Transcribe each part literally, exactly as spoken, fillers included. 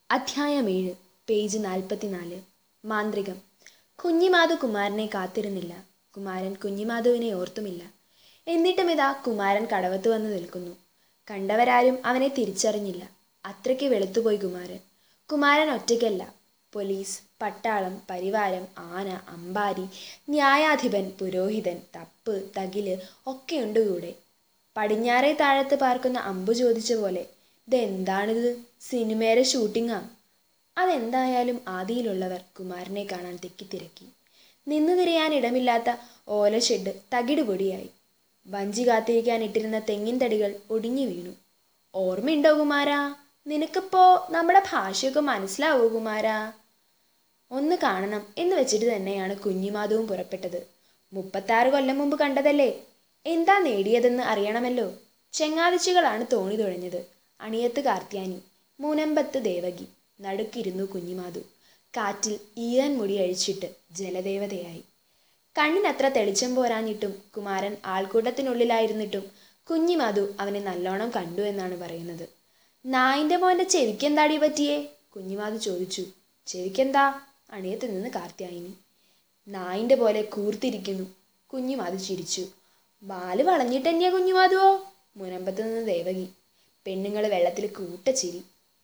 അധ്യായം ഏഴ്, പേജ് നാൽപ്പത്തിനാല്. മാന്ത്രികം. കുഞ്ഞിമാധു കുമാരനെ കാത്തിരുന്നില്ല. കുമാരൻ കുഞ്ഞിമാധുവിനെ ഓർത്തുമില്ല. എന്നിട്ടും ഇതാ കുമാരൻ കടവത്ത് വന്ന് നിൽക്കുന്നു. കണ്ടവരാരും അവനെ തിരിച്ചറിഞ്ഞില്ല. അത്രയ്ക്ക് വെളുത്തുപോയി കുമാരൻ. കുമാരൻ ഒറ്റയ്ക്കല്ല. പോലീസ്, പട്ടാളം, പരിവാരം, ആന, അമ്പാരി, ന്യായാധിപൻ, പുരോഹിതൻ, തപ്പ്, തകില് ഒക്കെയുണ്ട് കൂടെ. പടിഞ്ഞാറേ താഴത്ത് പാർക്കുന്ന അമ്പു ചോദിച്ച പോലെ, ഇതെന്താണിത്? സിനിമയുടെ ഷൂട്ടിങ്ങാ? അതെന്തായാലും ആദിയിലുള്ളവർ കുമാരനെ കാണാൻ തിക്കിത്തിരക്കി. നിന്നു തിരിയാൻ ഇടമില്ലാത്ത ഓല ഷെഡ് തകിട് പൊടിയായി. വഞ്ചി കാത്തിരിക്കാൻ ഇട്ടിരുന്ന തെങ്ങിൻ തടികൾ ഒടിഞ്ഞു വീണു. ഓർമ്മയുണ്ടോ കുമാരാ? നിനക്കിപ്പോ നമ്മുടെ ഭാഷയൊക്കെ മനസ്സിലാവോ കുമാരാ? ഒന്ന് കാണണം എന്ന് വെച്ചിട്ട് തന്നെയാണ് കുഞ്ഞിമാധവും പുറപ്പെട്ടത്. മുപ്പത്താറ് കൊല്ലം മുമ്പ് കണ്ടതല്ലേ? എന്താ നേടിയതെന്ന് അറിയണമല്ലോ. ചെങ്ങാതിച്ചികളാണ് തോണി തുഴഞ്ഞത്. അണിയത്ത് കാർത്യാനി, മുനമ്പത്ത് ദേവകി, നടുക്കിരുന്നു കുഞ്ഞിമാധു. കാറ്റിൽ ഈറൻ മുടി അഴിച്ചിട്ട് ജലദേവതയായി. കണ്ണിനത്ര തെളിച്ചം പോരാഞ്ഞിട്ടും കുമാരൻ ആൾക്കൂട്ടത്തിനുള്ളിലായിരുന്നിട്ടും കുഞ്ഞിമാധു അവനെ നല്ലോണം കണ്ടു എന്നാണ് പറയുന്നത്. നായിന്റെ മോന്റെ ചെവിക്കെന്താടി പറ്റിയേ? കുഞ്ഞിമാധു ചോദിച്ചു. ചെവിക്കെന്താ? അണിയത്ത് നിന്ന് കാർത്യായനി. നായിന്റെ പോലെ കൂർത്തിരിക്കുന്നു. കുഞ്ഞിമാധു ചിരിച്ചു. വാല് വളഞ്ഞിട്ട് തന്നെയാ കുഞ്ഞിമാധുവോ? മുനമ്പത്ത് നിന്ന് ദേവകി. പെണ്ണുങ്ങൾ വെള്ളത്തിൽ കൂട്ടച്ചിരി.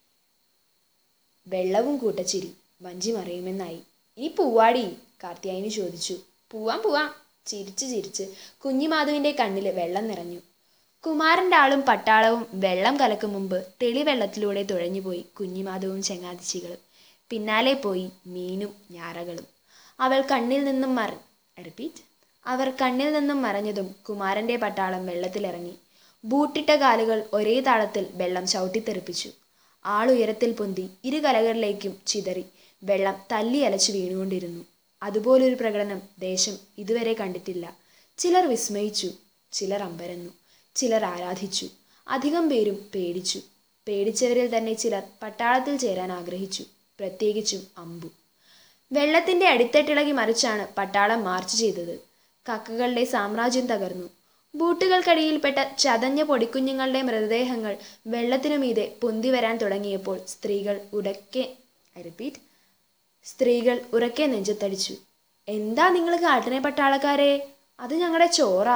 വെള്ളവും കൂട്ടച്ചിരി. വഞ്ചി മറിയുമെന്നായി. ഇനി പൂവാടി? കാർത്യായനി ചോദിച്ചു. പൂവാം പൂവാം. ചിരിച്ച് ചിരിച്ച് കുഞ്ഞിമാധുവിന്റെ കണ്ണിൽ വെള്ളം നിറഞ്ഞു. കുമാരന്റെ ആളും പട്ടാളവും വെള്ളം കലക്കും മുമ്പ് തെളിവെള്ളത്തിലൂടെ തുഴഞ്ഞുപോയി കുഞ്ഞിമാധുവും ചെങ്ങാതിച്ചികളും. പിന്നാലെ പോയി മീനും ഞാറകളും. അവൾ കണ്ണിൽ നിന്നും മറ റിപ്പീറ്റ് അവർ കണ്ണിൽ നിന്നും മറഞ്ഞതും കുമാരന്റെ പട്ടാളം വെള്ളത്തിലിറങ്ങി. ബൂട്ടിട്ട കാലുകൾ ഒരേ താളത്തിൽ വെള്ളം ചവിട്ടിത്തെറിപ്പിച്ചു. ആളുയരത്തിൽ പൊന്തി ഇരു കലകളിലേക്കും ചിതറി വെള്ളം തല്ലി അലച്ചു വീണുകൊണ്ടിരുന്നു. അതുപോലൊരു പ്രകടനം ദേശം ഇതുവരെ കണ്ടിട്ടില്ല. ചിലർ വിസ്മയിച്ചു, ചിലർ അമ്പരന്നു, ചിലർ ആരാധിച്ചു. അധികം പേരും പേടിച്ചു. പേടിച്ചവരിൽ തന്നെ ചിലർ പട്ടാളത്തിൽ ചേരാൻ ആഗ്രഹിച്ചു, പ്രത്യേകിച്ചും അമ്പു. വെള്ളത്തിന്റെ അടിത്തട്ടിളകി മറിച്ചാണ് പട്ടാളം മാർച്ച് ചെയ്തത്. കക്കകളുടെ സാമ്രാജ്യം തകർന്നു. ബൂട്ടുകൾക്കടിയിൽപ്പെട്ട ചതഞ്ഞ പൊടിക്കുഞ്ഞുങ്ങളുടെ മൃതദേഹങ്ങൾ വെള്ളത്തിനു മീതെ പൊന്തി വരാൻ തുടങ്ങിയപ്പോൾ സ്ത്രീകൾ ഉടക്കെ റിപ്പീറ്റ് സ്ത്രീകൾ ഉറക്കെ നെഞ്ചത്തടിച്ചു. എന്താ നിങ്ങൾ കാട്ടിനെ പട്ടാളക്കാരെ? അത് ഞങ്ങളുടെ ചോറാ.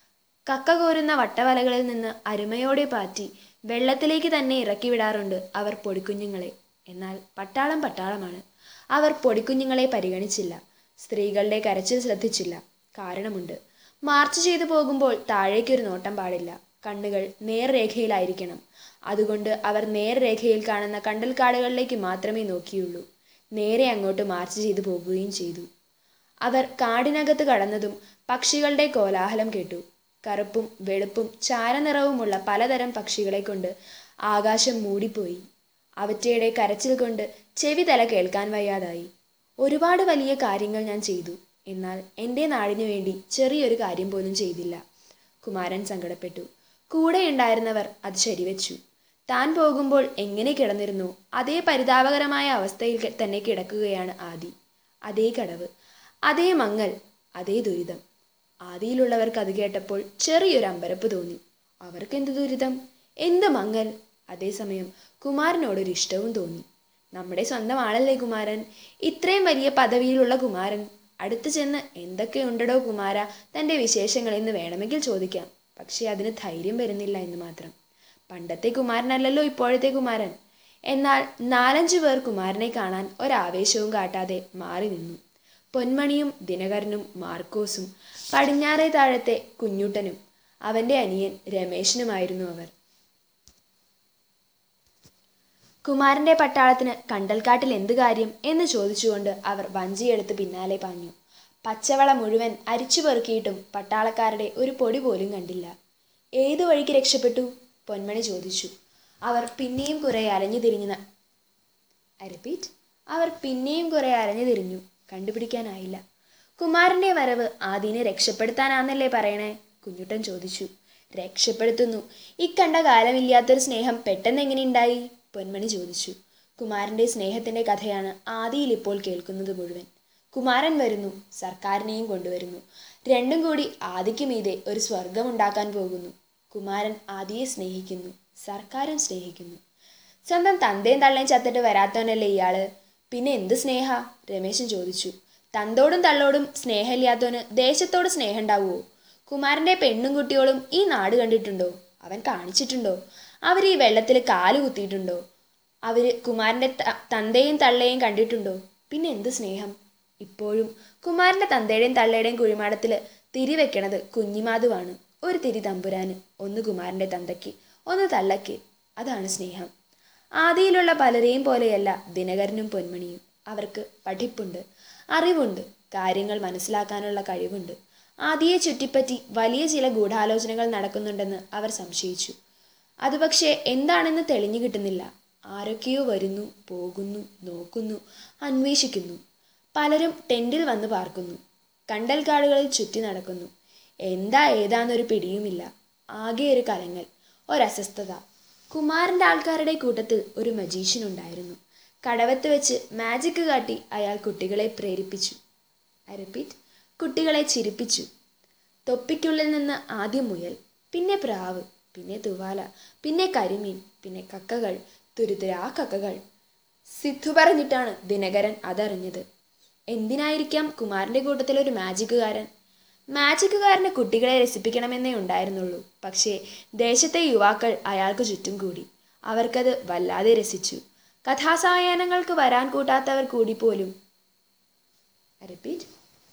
കക്ക കോരുന്ന വട്ടവലകളിൽ നിന്ന് അരുമയോടെ പാറ്റി വെള്ളത്തിലേക്ക് തന്നെ ഇറക്കി വിടാറുണ്ട് അവർ പൊടിക്കുഞ്ഞുങ്ങളെ. എന്നാൽ പട്ടാളം പട്ടാളമാണ്. അവർ പൊടിക്കുഞ്ഞുങ്ങളെ പരിഗണിച്ചില്ല. സ്ത്രീകളുടെ കരച്ചിൽ ശ്രദ്ധിച്ചില്ല. കാരണമുണ്ട്. മാർച്ച് ചെയ്തു പോകുമ്പോൾ താഴേക്കൊരു നോട്ടം പാടില്ല. കണ്ണുകൾ നേർരേഖയിലായിരിക്കണം. അതുകൊണ്ട് അവർ നേർരേഖയിൽ കാണുന്ന കണ്ടൽക്കാടുകളിലേക്ക് മാത്രമേ നോക്കിയുള്ളൂ. നേരെ അങ്ങോട്ട് മാർച്ച് ചെയ്തു പോകുകയും ചെയ്തു. അവർ കാടിനകത്ത് കടന്നതും പക്ഷികളുടെ കോലാഹലം കേട്ടു. കറുപ്പും വെളുപ്പും ചാരനിറവുമുള്ള പലതരം പക്ഷികളെ കൊണ്ട് ആകാശം മൂടിപ്പോയി. അവറ്റയുടെ കരച്ചിൽ കൊണ്ട് ചെവി തല കേൾക്കാൻ വയ്യാതായി. ഒരുപാട് വലിയ കാര്യങ്ങൾ ഞാൻ ചെയ്തു. എന്നാൽ എൻ്റെ നാടിനു വേണ്ടി ചെറിയൊരു കാര്യം പോലും ചെയ്തില്ല. കുമാരൻ സങ്കടപ്പെട്ടു. കൂടെയുണ്ടായിരുന്നവർ അത് ശരിവെച്ചു. താൻ പോകുമ്പോൾ എങ്ങനെ കിടന്നിരുന്നു അതേ പരിതാപകരമായ അവസ്ഥയിൽ തന്നെ കിടക്കുകയാണ് ആദി. അതേ കടവ്, അതേ മങ്ങൽ, അതേ ദുരിതം. ആദിയിലുള്ളവർക്ക് അത് കേട്ടപ്പോൾ ചെറിയൊരു അമ്പരപ്പ് തോന്നി. അവർക്കെന്ത് ദുരിതം, എന്ത് മങ്ങൽ? അതേസമയം കുമാരനോടൊരു ഇഷ്ടവും തോന്നി. നമ്മുടെ സ്വന്തം ആളല്ലേ കുമാരൻ, ഇത്രയും വലിയ പദവിയിലുള്ള കുമാരൻ. അടുത്തു ചെന്ന് എന്തൊക്കെയുണ്ടടോ കുമാര തൻ്റെ വിശേഷങ്ങൾ എന്ന് വേണമെങ്കിൽ ചോദിക്കാം. പക്ഷെ അതിന് ധൈര്യം വരുന്നില്ല എന്ന് മാത്രം. പണ്ടത്തെ കുമാരനല്ലല്ലോ ഇപ്പോഴത്തെ കുമാരൻ. എന്നാൽ നാലഞ്ചു പേർ കുമാരനെ കാണാൻ ഒരാവേശവും കാട്ടാതെ മാറി നിന്നു. പൊന്മണിയും ദിനകരനും മാർക്കോസും പടിഞ്ഞാറേ താഴത്തെ കുഞ്ഞുട്ടനും അവൻ്റെ അനിയൻ രമേശനുമായിരുന്നു അവർ. കുമാരന്റെ പട്ടാളത്തിന് കണ്ടൽക്കാട്ടിൽ എന്ത് കാര്യം എന്ന് ചോദിച്ചുകൊണ്ട് അവർ വഞ്ചിയെടുത്ത് പിന്നാലെ പാഞ്ഞു. പച്ചവള മുഴുവൻ അരിച്ചു പെറുക്കിയിട്ടും പട്ടാളക്കാരുടെ ഒരു പൊടി പോലും കണ്ടില്ല. ഏതു വഴിക്ക് രക്ഷപ്പെട്ടു? പൊന്മണി ചോദിച്ചു. അവർ പിന്നെയും കുറെ അലഞ്ഞു തിരിഞ്ഞു റിപ്പീറ്റ് അവർ പിന്നെയും കുറെ അലഞ്ഞു തിരിഞ്ഞു. കണ്ടുപിടിക്കാനായില്ല. കുമാരന്റെ വരവ് ആദിനെ രക്ഷപ്പെടുത്താനാന്നല്ലേ പറയണേ? കുഞ്ഞുട്ടൻ ചോദിച്ചു. രക്ഷപ്പെടുത്തുന്നു. ഇക്കണ്ട കാലമില്ലാത്തൊരു സ്നേഹം പെട്ടെന്ന് എങ്ങനെ ഉണ്ടായി? പൊന്മണി ചോദിച്ചു. കുമാരന്റെ സ്നേഹത്തിന്റെ കഥയാണ് ആദിയിൽ ഇപ്പോൾ കേൾക്കുന്നത് മുഴുവൻ. കുമാരൻ വരുന്നു, സർക്കാരിനെയും കൊണ്ടുവരുന്നു. രണ്ടും കൂടി ആദിക്ക് മീതെ ഒരു സ്വർഗം ഉണ്ടാക്കാൻ പോകുന്നു. കുമാരൻ ആദിയെ സ്നേഹിക്കുന്നു, സർക്കാരും സ്നേഹിക്കുന്നു. സ്വന്തം തന്തയും തള്ളയും ചത്തിട്ട് വരാത്തവനല്ലേ ഇയാള്? പിന്നെ എന്ത് സ്നേഹ? രമേശൻ ചോദിച്ചു. തന്തോടും തള്ളോടും സ്നേഹമില്ലാത്തവന് ദേശത്തോട് സ്നേഹം ഉണ്ടാവുമോ? കുമാരൻ്റെ പെണ്ണും കുട്ടിയോളും ഈ നാട് കണ്ടിട്ടുണ്ടോ? അവൻ കാണിച്ചിട്ടുണ്ടോ? അവർ ഈ വെള്ളത്തിൽ കാല് കുത്തിയിട്ടുണ്ടോ? അവർ കുമാരൻ്റെ തന്തയും തള്ളയും കണ്ടിട്ടുണ്ടോ? പിന്നെ എന്ത് സ്നേഹം? ഇപ്പോഴും കുമാരൻ്റെ തന്തയുടെയും തള്ളയുടെയും കുഴിമാടത്തിൽ തിരി വെക്കണത് കുഞ്ഞിമാധുവാണ്. ഒരു തിരി തമ്പുരാന്, ഒന്ന് കുമാരൻ്റെ തന്തയ്ക്ക്, ഒന്ന് തള്ളയ്ക്ക്. അതാണ് സ്നേഹം. ആദിയിലുള്ള പലരെയും പോലെയല്ല ദിനകരനും പൊന്മണിയും. അവർക്ക് പഠിപ്പുണ്ട്, അറിവുണ്ട്, കാര്യങ്ങൾ മനസ്സിലാക്കാനുള്ള കഴിവുണ്ട്. ആദിയെ ചുറ്റിപ്പറ്റി വലിയ ചില ഗൂഢാലോചനകൾ നടക്കുന്നുണ്ടെന്ന് അവർ സംശയിച്ചു. അത് പക്ഷേ എന്താണെന്ന് തെളിഞ്ഞു കിട്ടുന്നില്ല. ആരൊക്കെയോ വരുന്നു, പോകുന്നു, നോക്കുന്നു, അന്വേഷിക്കുന്നു. പലരും ടെൻറ്റിൽ വന്ന് പാർക്കുന്നു, കണ്ടൽക്കാടുകളിൽ ചുറ്റി നടക്കുന്നു. എന്താ ഏതാന്നൊരു പിടിയുമില്ല. ആകെ ഒരു കലങ്ങൽ, ഒരസ്വസ്ഥത. കുമാരൻ്റെ ആൾക്കാരുടെ കൂട്ടത്തിൽ ഒരു മജീഷ്യൻ ഉണ്ടായിരുന്നു. കടവത്ത് വെച്ച് മാജിക് കാട്ടി അയാൾ കുട്ടികളെ പ്രേരിപ്പിച്ചു. ഐ റിപ്പീറ്റ്, കുട്ടികളെ ചിരിപ്പിച്ചു. തൊപ്പിക്കുള്ളിൽ നിന്ന് ആദ്യം മുയൽ, പിന്നെ പ്രാവ്, പിന്നെ തുവാല, പിന്നെ കരിമീൻ, പിന്നെ കക്കകൾ, തുരുതുരാ കക്കകൾ. സിദ്ധു പറഞ്ഞിട്ടാണ് ദിനകരൻ അതറിഞ്ഞത്. എന്തിനായിരിക്കാം കുമാരൻ്റെ കൂട്ടത്തിൽ ഒരു മാജിക്കുകാരൻ? മാജിക്കുകാരന് കുട്ടികളെ രസിപ്പിക്കണമെന്നേ ഉണ്ടായിരുന്നുള്ളൂ. പക്ഷേ ദേശത്തെ യുവാക്കൾ അയാൾക്ക് ചുറ്റും കൂടി. അവർക്കത് വല്ലാതെ രസിച്ചു. കഥാസായാഹ്നങ്ങൾക്ക് വരാൻ കൂട്ടാത്തവർ കൂടി പോലും റിപ്പീറ്റ്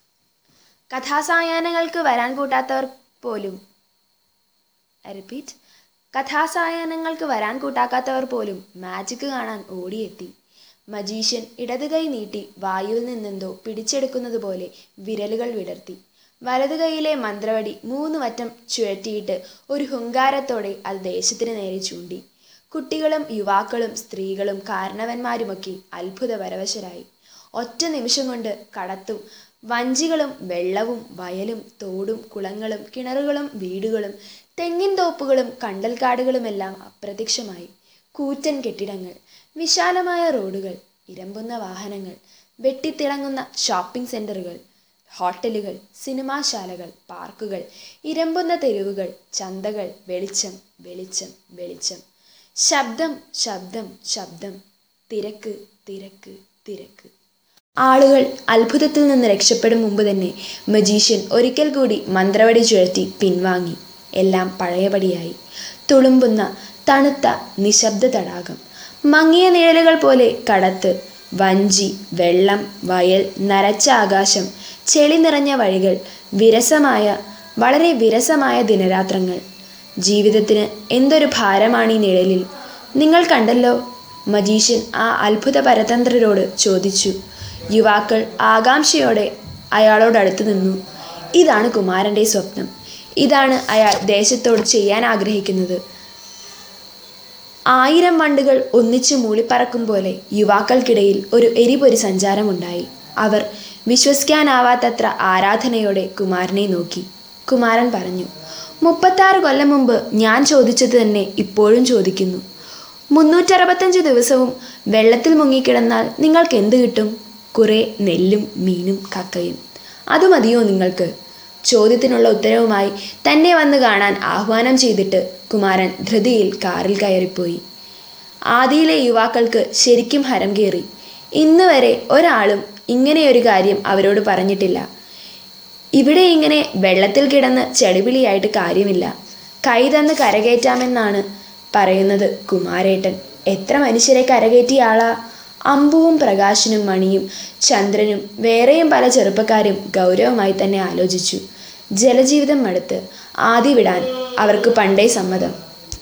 കഥാസായാഹ്നങ്ങൾക്ക് വരാൻ കൂട്ടാത്തവർ പോലും റിപ്പീറ്റ് കഥാസായാഹ്നങ്ങൾക്ക് വരാൻ കൂട്ടാക്കാത്തവർ പോലും മാജിക് കാണാൻ ഓടിയെത്തി. മജീഷ്യൻ ഇടത് കൈ നീട്ടി വായുവിൽ നിന്നെന്തോ പിടിച്ചെടുക്കുന്നത് പോലെ വിരലുകൾ വിടർത്തി. വലതു കൈയിലെ മന്ത്രവടി മൂന്ന് വറ്റം ചുഴറ്റിയിട്ട് ഒരു ഹുങ്കാരത്തോടെ അത് ദേശത്തിന് നേരെ ചൂണ്ടി. കുട്ടികളും യുവാക്കളും സ്ത്രീകളും കാരണവന്മാരുമൊക്കെ അത്ഭുത പരവശരായി. ഒറ്റ നിമിഷം കൊണ്ട് കടത്തും വഞ്ചികളും വെള്ളവും വയലും തോടും കുളങ്ങളും കിണറുകളും വീടുകളും തെങ്ങിൻ തോപ്പുകളും കണ്ടൽക്കാടുകളുമെല്ലാം അപ്രത്യക്ഷമായി. കൂറ്റൻ കെട്ടിടങ്ങൾ, വിശാലമായ റോഡുകൾ, ഇരമ്പുന്ന വാഹനങ്ങൾ, വെട്ടിത്തിളങ്ങുന്ന ഷോപ്പിംഗ് സെന്ററുകൾ, ഹോട്ടലുകൾ, സിനിമാശാലകൾ, പാർക്കുകൾ, ഇരമ്പുന്ന തെരുവുകൾ, ചന്തകൾ, വെളിച്ചം, വെളിച്ചം, വെളിച്ചം. ശബ്ദം, ശബ്ദം, ശബ്ദം. തിരക്ക്, തിരക്ക്, തിരക്ക്. ആളുകൾ അത്ഭുതത്തിൽ നിന്ന് രക്ഷപ്പെടും മുമ്പ് തന്നെ മജീഷ്യൻ ഒരിക്കൽ കൂടി മന്ത്രവടി ചുഴറ്റി പിൻവാങ്ങി. എല്ലാം പഴയപടിയായി. തുളുമ്പുന്ന തണുത്ത നിശബ്ദ തടാകം, മങ്ങിയ നിഴലുകൾ പോലെ കടത്ത്, വഞ്ചി, വെള്ളം, വയൽ, നരച്ച ആകാശം, ചെളി നിറഞ്ഞ വഴികൾ, വിരസമായ വളരെ വിരസമായ ദിനരാത്രങ്ങൾ. ജീവിതത്തിന് എന്തൊരു ഭാരമാണ് ഈ നിഴലിൽ. നിങ്ങൾ കണ്ടല്ലോ? മജീഷ്യൻ ആ അത്ഭുത പരതന്ത്രരോട് ചോദിച്ചു. യുവാക്കൾ ആകാംക്ഷയോടെ അയാളോടടുത്തു നിന്നു. ഇതാണ് കുമാരൻ്റെ സ്വപ്നം. ഇതാണ് അയാൾ ദേശത്തോട് ചെയ്യാൻ ആഗ്രഹിക്കുന്നത്. ആയിരം വണ്ടുകൾ ഒന്നിച്ചു മൂളിപ്പറക്കും പോലെ യുവാക്കൾക്കിടയിൽ ഒരു എരിപൊരി സഞ്ചാരമുണ്ടായി. അവർ വിശ്വസിക്കാനാവാത്തത്ര ആരാധനയോടെ കുമാരനെ നോക്കി. കുമാരൻ പറഞ്ഞു, മുപ്പത്താറ് കൊല്ലം മുമ്പ് ഞാൻ ചോദിച്ചത് തന്നെ ഇപ്പോഴും ചോദിക്കുന്നു. മുന്നൂറ്ററുപത്തഞ്ച് ദിവസവും വെള്ളത്തിൽ മുങ്ങിക്കിടന്നാൽ നിങ്ങൾക്ക് എന്ത് കിട്ടും? കുറേ നെല്ലും മീനും കക്കയും. അത് മതിയോ നിങ്ങൾക്ക്? ചോദ്യത്തിനുള്ള ഉത്തരവുമായി തന്നെ വന്ന് കാണാൻ ആഹ്വാനം ചെയ്തിട്ട് കുമാരൻ ധൃതിയിൽ കാറിൽ കയറിപ്പോയി. ആദിയിലെ യുവാക്കൾക്ക് ശരിക്കും ഹരം കയറി. ഇന്ന് വരെ ഒരാളും ഇങ്ങനെയൊരു കാര്യം അവരോട് പറഞ്ഞിട്ടില്ല. ഇവിടെ ഇങ്ങനെ വെള്ളത്തിൽ കിടന്ന് ചെളിപിളിയായിട്ട് കാര്യമില്ല. കൈ തന്ന് കരകയറ്റാമെന്നാണ് പറയുന്നത് കുമാരേട്ടൻ. എത്ര മനുഷ്യരെ കരകയറ്റിയ ആളാ! അമ്പുവും പ്രകാശനും മണിയും ചന്ദ്രനും വേറെയും പല ചെറുപ്പക്കാരും ഗൗരവമായി തന്നെ ആലോചിച്ചു. ജലജീവിതം മടുത്ത് ആദി വിടാൻ അവർക്ക് പണ്ടേ സമ്മതം.